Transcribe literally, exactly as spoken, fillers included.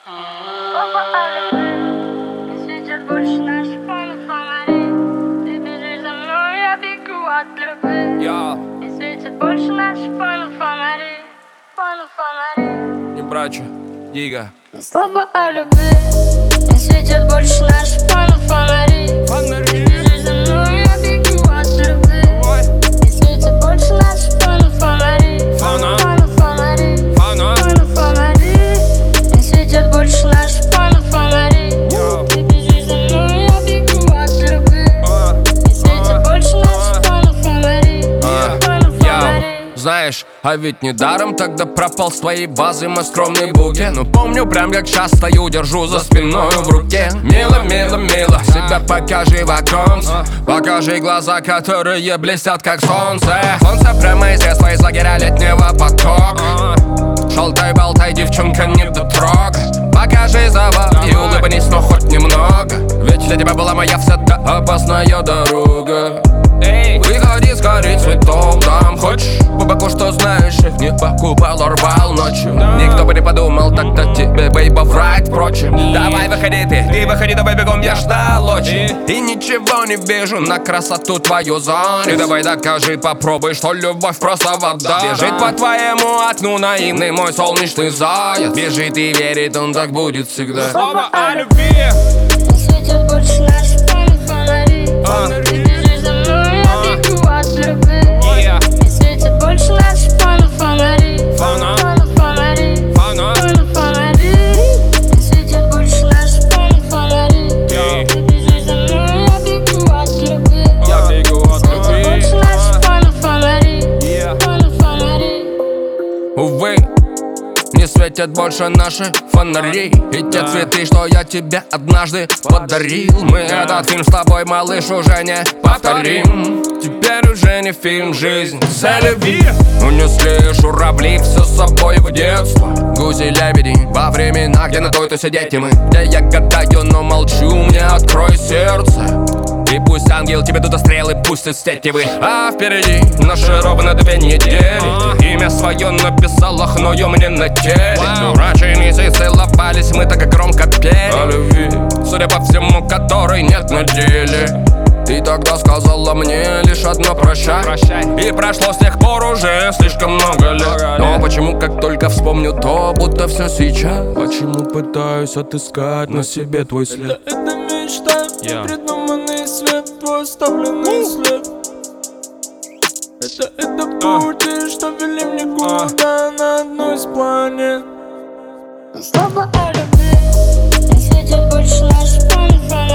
Слова о любви не светят больше наших фонов фонарей. Ты бежишь за мной, я бегу от любви. Yo. Не светят больше наших фонов фонарей. Фонов фонарей. Не брачу, Дига. Слова о любви не светят больше наших фонов фонарей. Ты бежишь за мной, я бегу от любви. Не светят больше наших фонов фонарей. Фона. Фонов фонарей. Фона. Фонов фонарей. Не светят больше наших фонов фонарей. Yo. Ты бежишь за мной, я бегу от любви. Не светят больше наших фонов фонарей. Фонов фонарей. Знаешь, а ведь недаром тогда пропал с твоей базы мой скромный букет. Но помню прям как сейчас стою, держу за спиной в руке. Мило, мило, мило, себя покажи в оконце. Покажи глаза, которые блестят как солнце. Солнце прямо из детства, из лагеря летнего потока. Шалтай-болтай, девчонка, не дотрогай. Покажи завод и улыбнись, но хоть немного. Ведь для тебя была моя вся та опасная дорога. Выходи скорей цветов, там хочешь по боку, что знаешь, их не покупал, а рвал ночью. Никто бы не подумал тогда тебе, бейба, врать, впрочем. Давай выходи ты, ты выходи, давай бегом, я ждал очень. И ничего не вижу на красоту твою зону. Ты давай докажи, попробуй, что любовь просто вода. Бежит по твоему окну наивный мой солнечный заяц. Бежит и верит, он так будет всегда. Слова о любви не светят больше наших фонов фонарей. Ты бежишь за мной, я бегу от любви. Не светят больше наших фонов фонарей. Фона. Фонов фонарей. Фона. Фонов фонарей. Не светят больше наших фонов фонарей. Ты бежишь за мной, я бегу от любви. Я бегу от Не светят любви. больше наших фонов фонарей. Фонов фонарей. Увы, не светят больше наши фонари. И те цветы, что я тебе однажды подарил. Мы этот фильм с тобой, малыш, уже не повторим. Теперь уже не фильм, жизнь за любви. Унесли журавли все с собой в детство. Гуси-лебеди во времена, где на той-то сидеть и мы. Где я гадаю, но молчу, мне открой сердце. И пусть ангел тебе туда стрелы пустит стетевы. А впереди наши ровно две недели. Имя свое написала хною мне на теле. Раньше месяцы целовались, мы так громко пели о любви, судя по всему, которой нет на деле. Ты тогда сказала мне лишь одно прощай, прощай. И прошло с тех пор уже слишком много лет. Но почему, как только вспомню, то будто все сейчас. Почему пытаюсь отыскать на себе твой след? Это мечта, Yeah. придуманный свет, твой оставленный след. Это, это пути, что вели мне куда на одну из планет. Слова о любви не светят больше наших фонов фонарей.